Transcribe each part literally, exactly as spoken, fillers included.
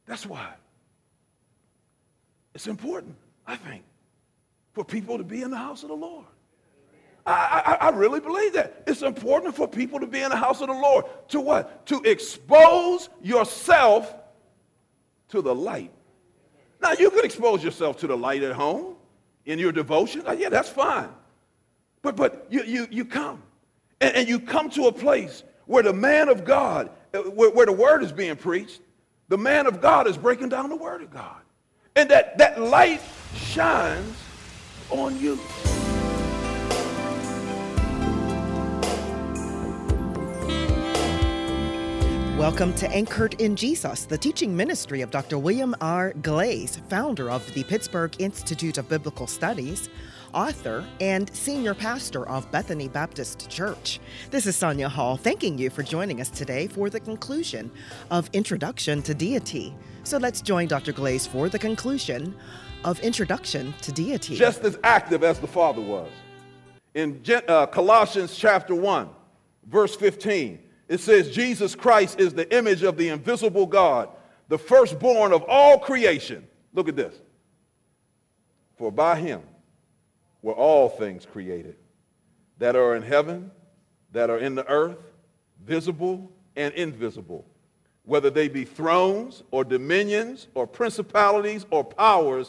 That's why it's important, I think, for people to be in the house of the Lord. I, I, I really believe that. It's important for people to be in the house of the Lord. To what? To expose yourself to the light. Now, you can expose yourself to the light at home in your devotion. Oh, yeah, that's fine. But but you you you come. And, and you come to a place where the man of God, where, where the word is being preached, the man of God is breaking down the word of God. And that, that light shines on you. Welcome to Anchored in Jesus, the teaching ministry of Doctor William R. Glaze, founder of the Pittsburgh Institute of Biblical Studies, author, and senior pastor of Bethany Baptist Church. This is Sonia Hall, thanking you for joining us today for the conclusion of Introduction to Deity. So let's join Doctor Glaze for the conclusion of Introduction to Deity. Just as active as the Father was. In uh, Colossians chapter one, verse fifteen, it says, Jesus Christ is the image of the invisible God, the firstborn of all creation. Look at this. For by him were all things created, that are in heaven, that are in the earth, visible and invisible, whether they be thrones or dominions or principalities or powers.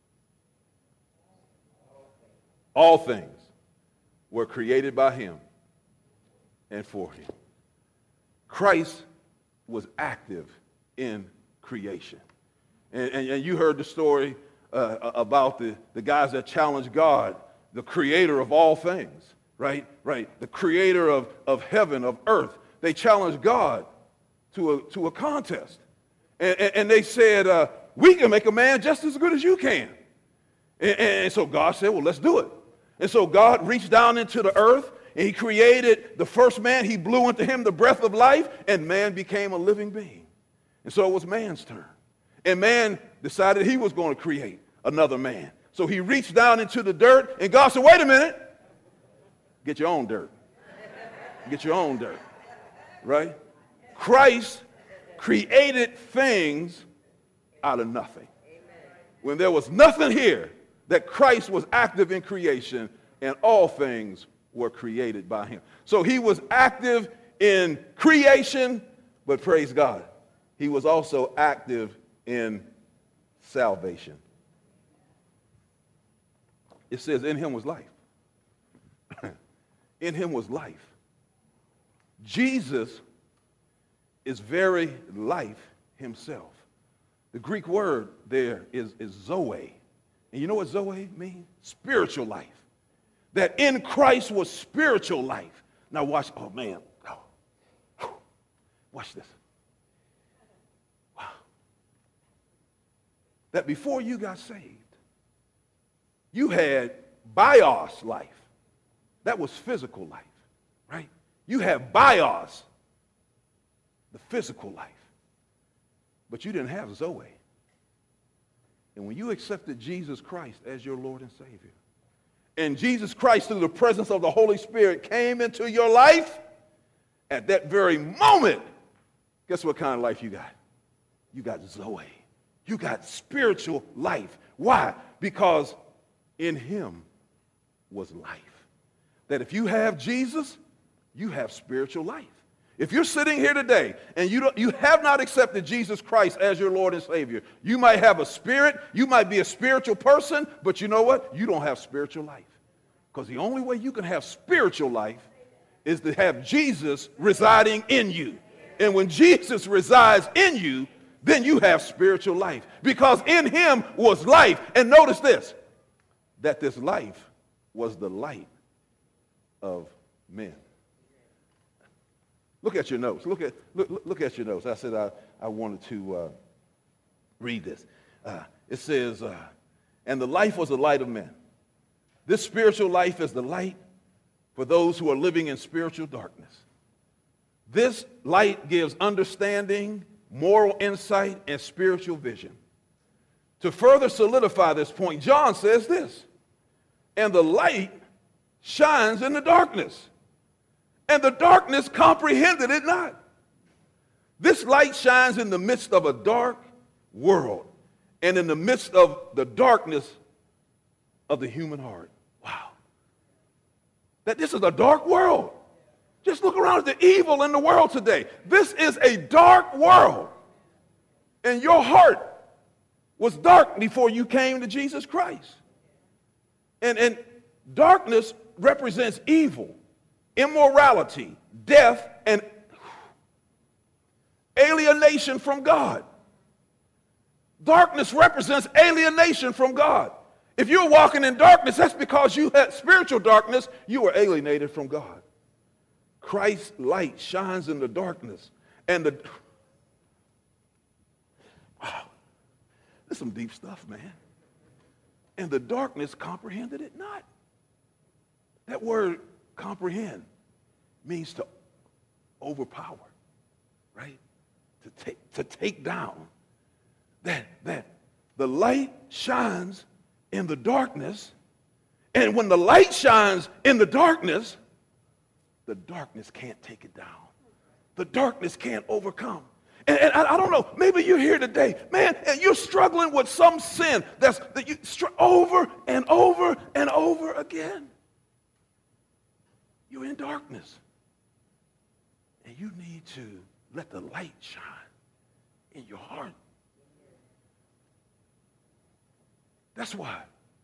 All things were created by him and for him. Christ was active in creation. And, and, and you heard the story uh, about the, the guys that challenged God, the creator of all things, right? Right. The creator of, of heaven, of earth. They challenged God to a, to a contest. And, and, and they said, uh, we can make a man just as good as you can. And, and so God said, well, let's do it. And so God reached down into the earth, and he created the first man. He blew into him the breath of life, and man became a living being. And so it was man's turn. And man decided he was going to create another man. So he reached down into the dirt, and God said, wait a minute. Get your own dirt. Get your own dirt. Right? Christ created things out of nothing. When there was nothing here, that Christ was active in creation, and all things were created by him. So he was active in creation, but praise God, he was also active in salvation. It says in him was life. In him was life. Jesus is very life himself. The Greek word there is, is zoe. And you know what zoe means? Spiritual life. That in Christ was spiritual life. Now watch, oh man, oh. Watch this. Wow. That before you got saved, you had bios life. That was physical life, right? You had bios, the physical life. But you didn't have zoe. And when you accepted Jesus Christ as your Lord and Savior, and Jesus Christ, through the presence of the Holy Spirit, came into your life, at that very moment, guess what kind of life you got? You got Zoe. You got spiritual life. Why? Because in him was life. That if you have Jesus, you have spiritual life. If you're sitting here today and you, don't, you have not accepted Jesus Christ as your Lord and Savior, you might have a spirit, you might be a spiritual person, but you know what? You don't have spiritual life. Because the only way you can have spiritual life is to have Jesus residing in you. And when Jesus resides in you, then you have spiritual life. Because in him was life. And notice this, that this life was the light of men. Look at your notes. Look at, look, look at your notes. I said I, I wanted to uh, read this. Uh, it says, uh, and the life was the light of men. This spiritual life is the light for those who are living in spiritual darkness. This light gives understanding, moral insight, and spiritual vision. To further solidify this point, John says this, and the light shines in the darkness, and the darkness comprehended it not. This light shines in the midst of a dark world and in the midst of the darkness of the human heart. Wow. That this is a dark world. Just look around at the evil in the world today. This is a dark world. And your heart was dark before you came to Jesus Christ. And, and darkness represents evil, immorality, death, and alienation from God. Darkness represents alienation from God. If you're walking in darkness, that's because you had spiritual darkness. You were alienated from God. Christ's light shines in the darkness. And the... Wow. That's some deep stuff, man. And the darkness comprehended it not. That word comprehend means to overpower, right? To take, to take down. That, that the light shines in the darkness, and when the light shines in the darkness, the darkness can't take it down. The darkness can't overcome. And, and I, I don't know, maybe you're here today, man, and you're struggling with some sin that's that you str- over and over and over again. You're in darkness, and you need to let the light shine in your heart. That's why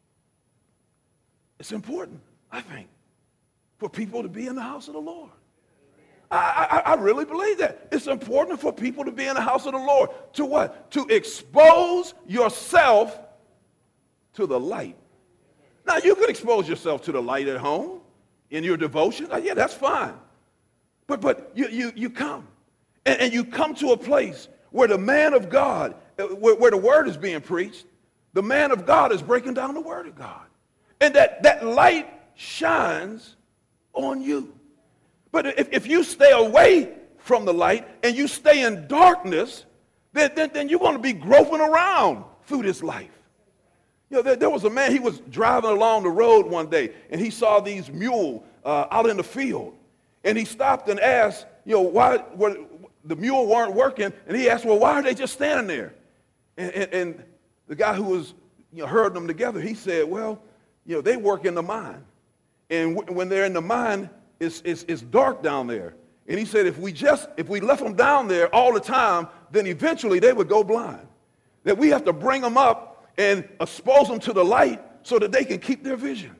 it's important, I think, for people to be in the house of the Lord. I, I, I really believe that. It's important for people to be in the house of the Lord. To what? To expose yourself to the light. Now, you could expose yourself to the light at home in your devotion. Oh, yeah, that's fine. But but you you, you come, and, and you come to a place where the man of God, where, where the word is being preached, the man of God is breaking down the word of God. And that, that light shines on you. But if, if you stay away from the light and you stay in darkness, then, then, then you're going to be groping around through this life. You know, there, there was a man, he was driving along the road one day, and he saw these mules uh, out in the field. And he stopped and asked, you know, why were, the mule weren't working. And he asked, well, why are they just standing there? And, and, and the guy who was, you know, herding them together, he said, well, you know, they work in the mine. And w- when they're in the mine, it's, it's, it's dark down there. And he said, if we just, if we left them down there all the time, then eventually they would go blind. That we have to bring them up and expose them to the light so that they can keep their vision.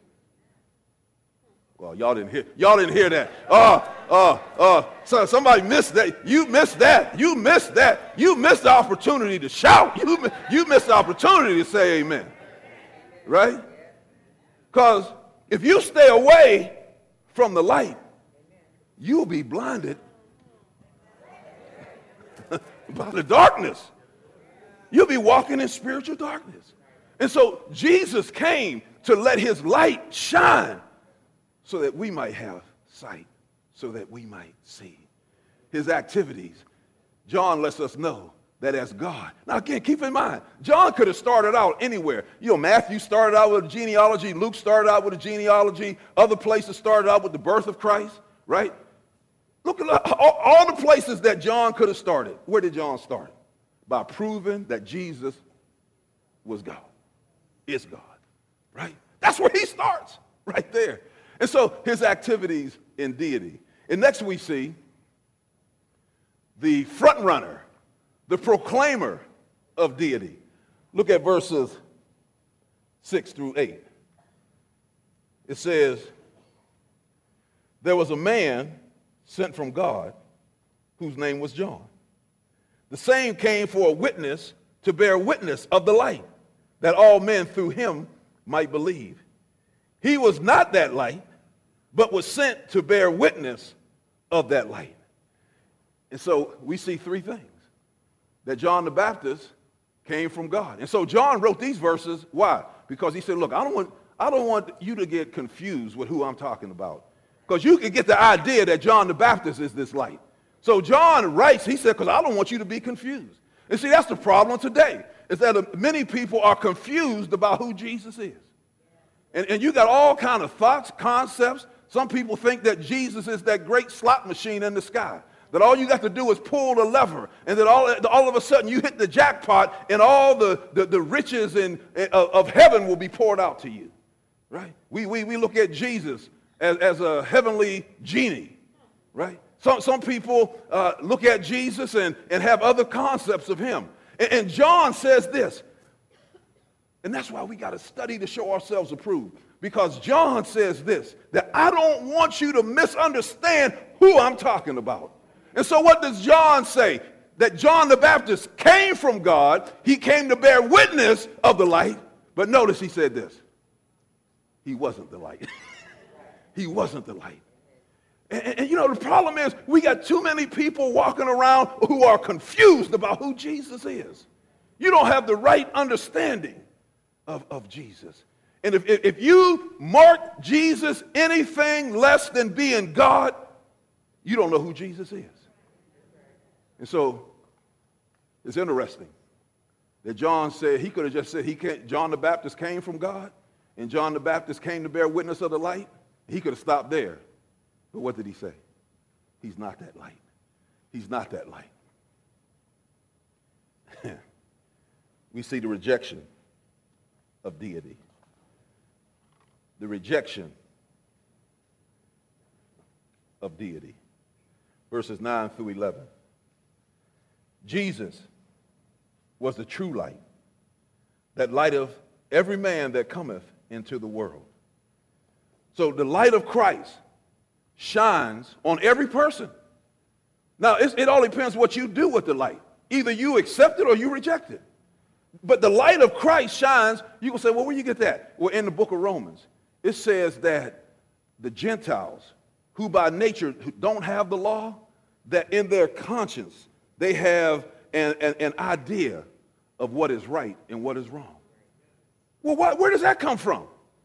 Well, y'all didn't hear, y'all didn't hear that. Uh, uh, uh, so somebody missed that. You missed that. You missed that. You missed the opportunity to shout. You, you missed the opportunity to say amen. Right? Because if you stay away from the light, you'll be blinded by the darkness. You'll be walking in spiritual darkness. And so Jesus came to let his light shine so that we might have sight, so that we might see. His activities, John lets us know that as God. Now again, keep in mind, John could have started out anywhere. You know, Matthew started out with a genealogy, Luke started out with a genealogy, other places started out with the birth of Christ, right? Look at all, all the places that John could have started. Where did John start? By proving that Jesus was God, is God, right? That's where he starts, right there. And so his activities in deity. And next we see the front runner, the proclaimer of deity. Look at verses six through eight. It says, there was a man sent from God whose name was John. The same came for a witness to bear witness of the light, that all men through him might believe. He was not that light, but was sent to bear witness of that light. And so we see three things. That John the Baptist came from God. And so John wrote these verses. Why? Because he said, look, I don't want, I don't want you to get confused with who I'm talking about. Because you can get the idea that John the Baptist is this light. So John writes, he said, because I don't want you to be confused. And see, that's the problem today, is that many people are confused about who Jesus is. And, and you got all kind of thoughts, concepts. Some people think that Jesus is that great slot machine in the sky. that all you got to do is pull the lever, and that all, all of a sudden you hit the jackpot, and all the, the, the riches in, of, of heaven will be poured out to you, right? We, we, we look at Jesus as, as a heavenly genie, right? Some, some people uh, look at Jesus and, and have other concepts of him. And, and John says this, and that's why we got to study to show ourselves approved. Because John says this, that I don't want you to misunderstand who I'm talking about. And so what does John say? That John the Baptist came from God. He came to bear witness of the light. But notice he said this. He wasn't the light. He wasn't the light. And, and, and you know, the problem is we got too many people walking around who are confused about who Jesus is. You don't have the right understanding of, of Jesus. And if, if you mark Jesus anything less than being God, you don't know who Jesus is. And so it's interesting that John said, he could have just said he can't, John the Baptist came from God, and John the Baptist came to bear witness of the light. He could have stopped there. But what did he say? He's not that light. He's not that light. We see the rejection of deity. The rejection of deity. Verses nine through eleven. Jesus was the true light, that light of every man that cometh into the world. So the light of Christ shines on every person. Now, it's, it all depends what you do with the light. Either you accept it or you reject it. But the light of Christ shines. You can say, well, where you get that? Well, in the book of Romans, it says that the Gentiles, who by nature don't have the law, that in their conscience they have an, an, an idea of what is right and what is wrong. Well, what, where does that come from?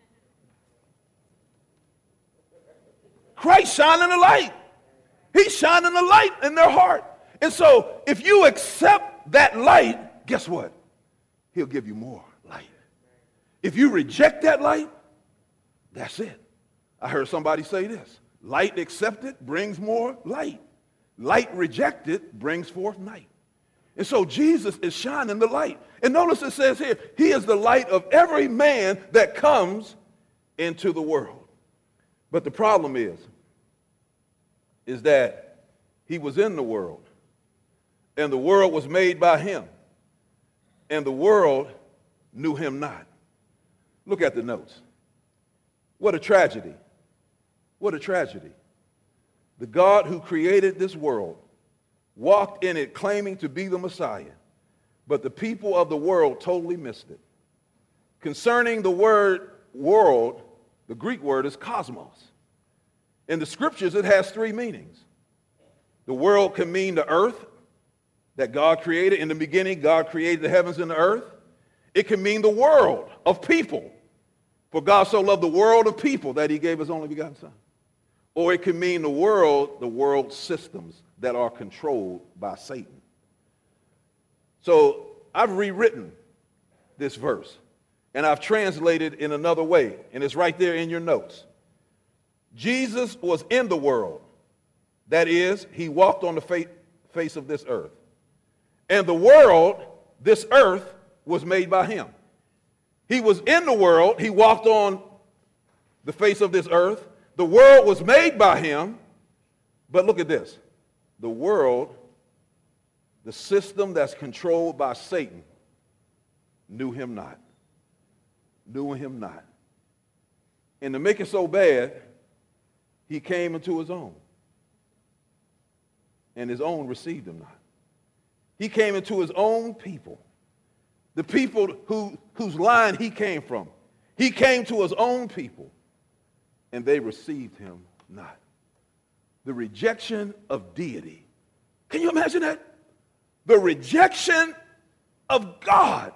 Christ shining the light. He's shining the light in their heart. And so if you accept that light, guess what? He'll give you more light. If you reject that light, that's it. I heard somebody say this. Light accepted brings more light. Light rejected brings forth night. And so Jesus is shining the light. And notice it says here, he is the light of every man that comes into the world. But the problem is, is that he was in the world, and the world was made by him, and the world knew him not. Look at the notes. What a tragedy. What a tragedy. The God who created this world walked in it claiming to be the Messiah, but the people of the world totally missed it. Concerning the word world, the Greek word is cosmos. In the scriptures, it has three meanings. The world can mean the earth that God created. In the beginning, God created the heavens and the earth. It can mean the world of people. For God so loved the world of people that he gave his only begotten son. Or it can mean the world, the world systems that are controlled by Satan. So I've rewritten this verse, and I've translated in another way, and it's right there in your notes. Jesus was in the world. That is, he walked on the face of this earth. And the world, this earth, was made by him. He was in the world. He walked on the face of this earth. The world was made by him. But look at this. The world, the system that's controlled by Satan, knew him not. Knew him not. And to make it so bad, he came into his own. And his own received him not. He came into his own people. The people who, whose line he came from. He came to his own people, and they received him not. The rejection of deity. Can you imagine that? The rejection of God.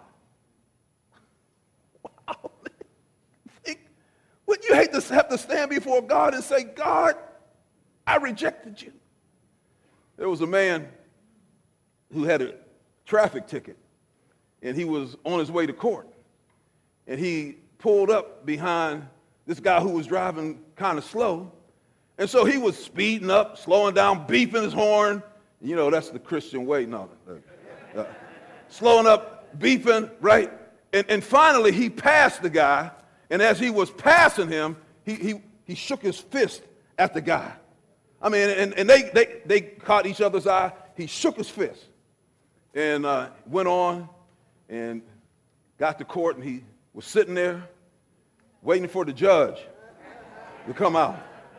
Wow. Wouldn't you hate to have to stand before God and say, God, I rejected you? There was a man who had a traffic ticket, and he was on his way to court. And he pulled up behind this guy who was driving kind of slow, And so he was speeding up, slowing down, beeping his horn. You know, that's the Christian way. No, uh, slowing up, beeping, right? And, and finally, he passed the guy. And as he was passing him, he, he, he shook his fist at the guy. I mean, and, and they, they, they caught each other's eye. He shook his fist and uh, went on and got to court. And he was sitting there waiting for the judge to come out.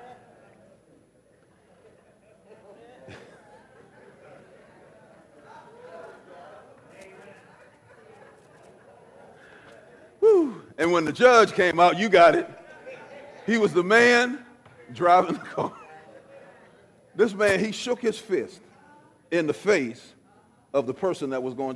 Whew. And when the judge came out, you got it. He was the man driving the car. This man, he shook his fist in the face of the person that was going.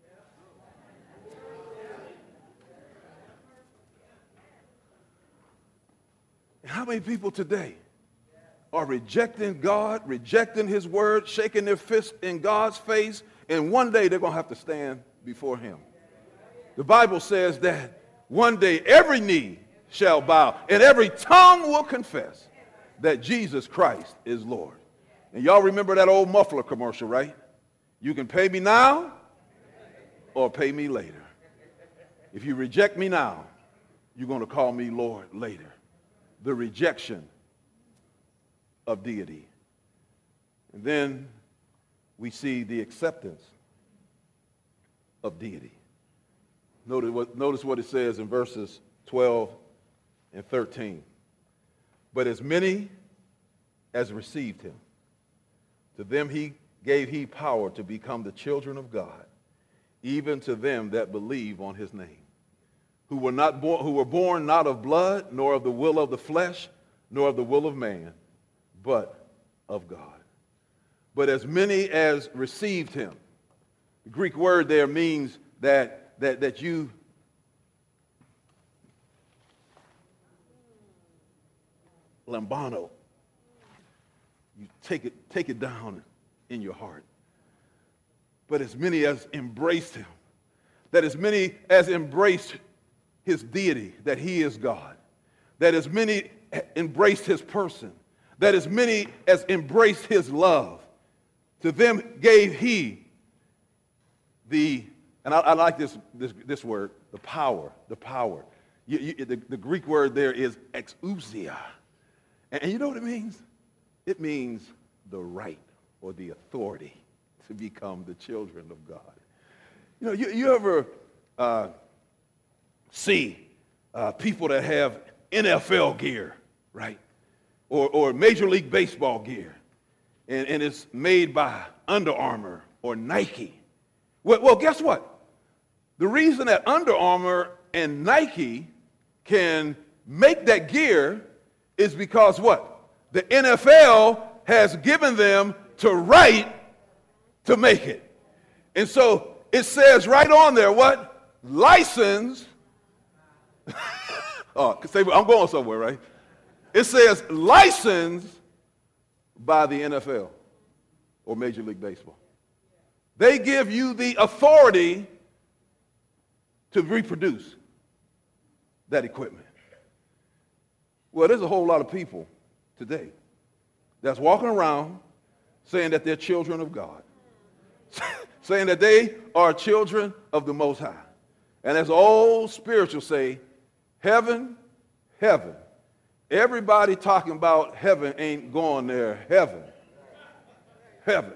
How many people today are rejecting God, rejecting his word, shaking their fist in God's face, and one day they're going to have to stand before him? The Bible says that one day every knee shall bow and every tongue will confess that Jesus Christ is Lord. And y'all remember that old muffler commercial, right? You can pay me now or pay me later. If you reject me now, you're going to call me Lord later. The rejection of deity. And then we see the acceptance of deity. Notice what, notice what it says in verses twelve and thirteen. But as many as received him, to them he gave he power to become the children of God, even to them that believe on his name, who were not born, who were born not of blood, nor of the will of the flesh, nor of the will of man, but of God. But as many as received him, the Greek word there means that that that you lambano, you take it take it down in your heart. But as many as embraced him, that as many as embraced his deity, that he is God, that as many embraced his person, that as many as embraced his love, to them gave he the, and I, I like this, this this word, the power, the power. You, you, the, the Greek word there is exousia. And, and you know what it means? It means the right or the authority to become the children of God. You know, you, you ever uh, see uh, people that have N F L gear, right? Or, or Major League Baseball gear, and, and it's made by Under Armour or Nike. Well, well, guess what? The reason that Under Armour and Nike can make that gear is because what? The N F L has given them the right to make it. And so it says right on there, what? License. Oh, I'm going somewhere, right? It says licensed by the N F L or Major League Baseball. They give you the authority to reproduce that equipment. Well, there's a whole lot of people today that's walking around saying that they're children of God, saying that they are children of the Most High. And as old spiritual say, heaven, heaven. Everybody talking about heaven ain't going there. Heaven. Heaven.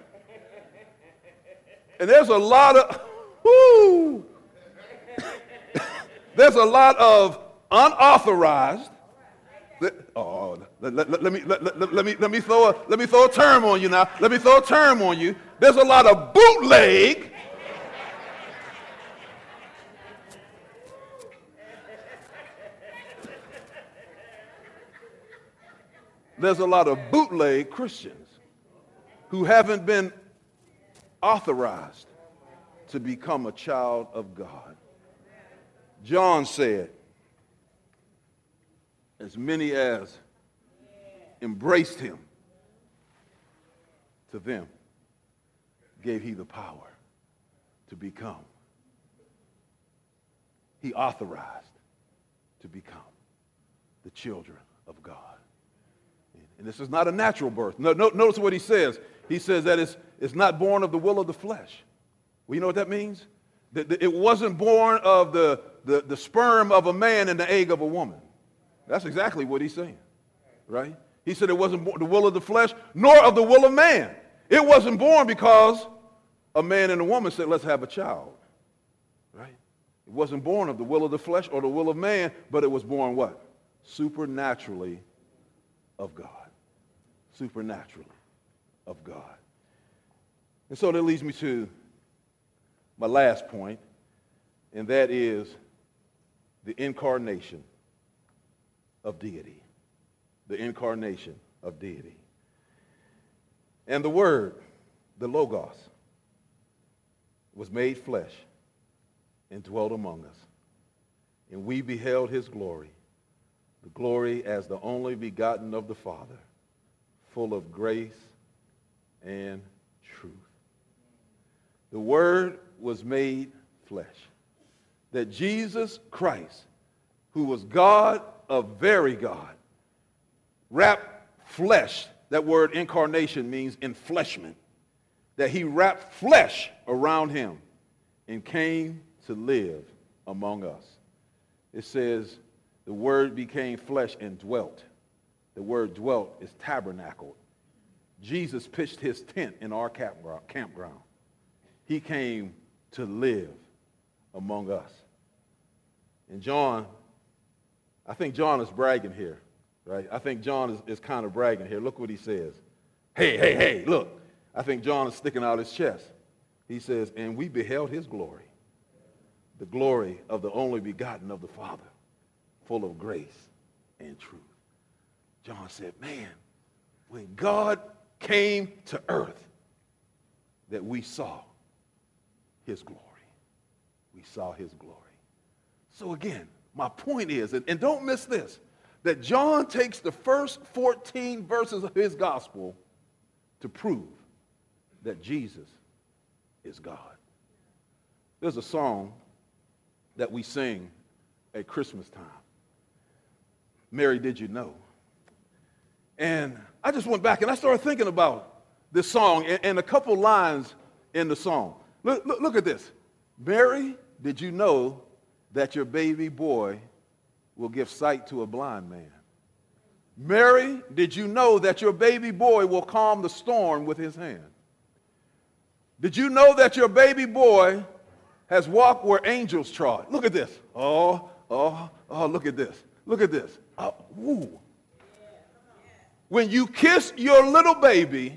And there's a lot of, whoo, there's a lot of unauthorized, oh, let, let, let, me, let, let, let, me, let, me throw a, let me throw a term on you now. Let me throw a term on you. There's a lot of bootleg There's a lot of bootleg Christians who haven't been authorized to become a child of God. John said, as many as embraced him, to them gave he the power to become. He authorized to become the children of God. And this is not a natural birth. No, no, notice what he says. He says that it's, it's not born of the will of the flesh. Well, you know what that means? That, that it wasn't born of the, the, the sperm of a man and the egg of a woman. That's exactly what he's saying, right? He said it wasn't born, the will of the flesh, nor of the will of man. It wasn't born because a man and a woman said, let's have a child, right? It wasn't born of the will of the flesh or the will of man, but it was born what? Supernaturally of God. Supernaturally of God. And so that leads me to my last point, and that is the incarnation of deity. The incarnation of deity. And the Word, the Logos, was made flesh and dwelt among us. And we beheld his glory, the glory as the only begotten of the Father, full of grace and truth. The Word was made flesh. That Jesus Christ, who was God of very God, wrapped flesh. That word incarnation means enfleshment. That he wrapped flesh around him and came to live among us. It says the Word became flesh and dwelt. The word dwelt is tabernacled. Jesus pitched his tent in our campground. He came to live among us. And John, I think John is bragging here, right? I think John is, is kind of bragging here. Look what he says. Hey, hey, hey, look. I think John is sticking out his chest. He says, and we beheld his glory, the glory of the only begotten of the Father, full of grace and truth. John said, man, when God came to earth, that we saw his glory. We saw his glory. So again, my point is, and, and don't miss this, that John takes the first fourteen verses of his gospel to prove that Jesus is God. There's a song that we sing at Christmas time. Mary, did you know? And I just went back and I started thinking about this song and, and a couple lines in the song. Look, look, look at this. Mary, did you know that your baby boy will give sight to a blind man? Mary, did you know that your baby boy will calm the storm with his hand? Did you know that your baby boy has walked where angels trod? Look at this. Oh, oh, oh, look at this. Look at this. Oh, woo. When you kiss your little baby,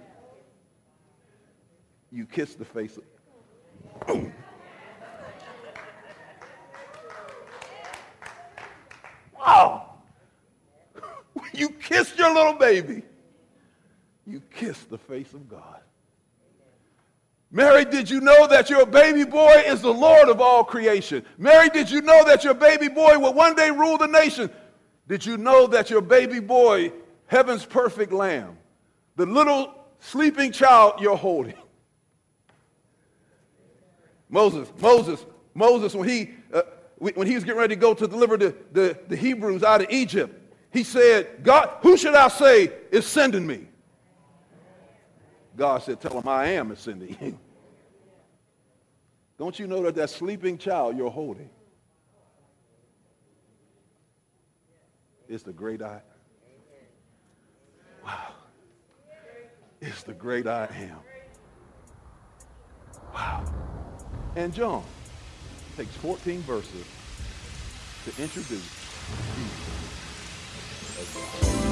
you kiss the face of... Oh. Wow. When you kiss your little baby, you kiss the face of God. Mary, did you know that your baby boy is the Lord of all creation? Mary, did you know that your baby boy will one day rule the nation? Did you know that your baby boy, heaven's perfect lamb, the little sleeping child you're holding? Moses, Moses, Moses, when he, uh, when he was getting ready to go to deliver the, the, the Hebrews out of Egypt, he said, God, who should I say is sending me? God said, tell him I am is sending you. Don't you know that that sleeping child you're holding is the great I? Wow. It's the great I am. Wow. And John takes fourteen verses to introduce Jesus as God.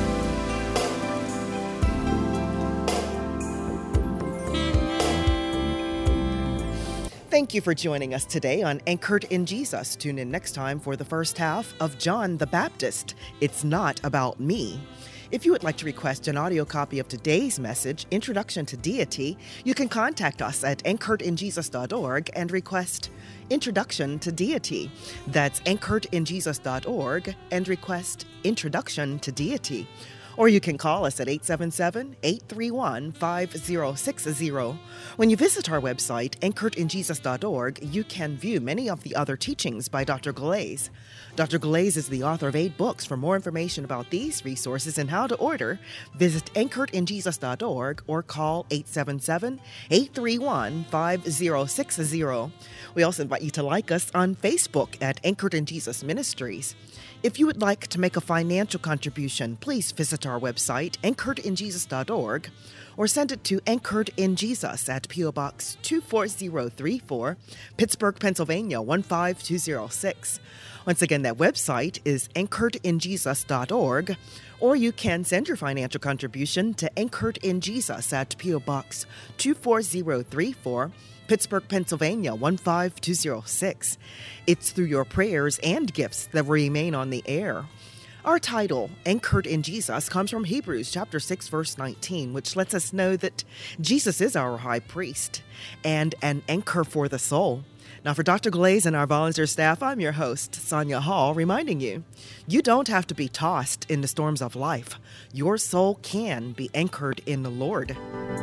Thank you for joining us today on Anchored in Jesus. Tune in next time for the first half of John the Baptist, It's Not About Me. If you would like to request an audio copy of today's message, Introduction to Deity, you can contact us at anchored in jesus dot org and request Introduction to Deity. That's anchored in jesus dot org and request Introduction to Deity. Or you can call us at eight seven seven, eight three one, five zero six zero. When you visit our website, anchored in jesus dot org, you can view many of the other teachings by Doctor Galais. Doctor Galais is the author of eight books. For more information about these resources and how to order, visit anchored in jesus dot org or call eight seven seven, eight three one, five zero six zero. We also invite you to like us on Facebook at Anchored in Jesus Ministries. If you would like to make a financial contribution, please visit our website, anchored in jesus dot org, or send it to Anchored in Jesus at P O Box two four zero three four, Pittsburgh, Pennsylvania one five two zero six. Once again, that website is anchored in jesus dot org, or you can send your financial contribution to Anchored in Jesus at P O Box two four zero three four, Pittsburgh, Pennsylvania one five two zero six. It's through your prayers and gifts that we remain on the air. Our title, Anchored in Jesus, comes from Hebrews chapter six, verse nineteen, which lets us know that Jesus is our high priest and an anchor for the soul. Now, for Doctor Galais and our volunteer staff, I'm your host, Sonia Hall, reminding you, you don't have to be tossed in the storms of life. Your soul can be anchored in the Lord.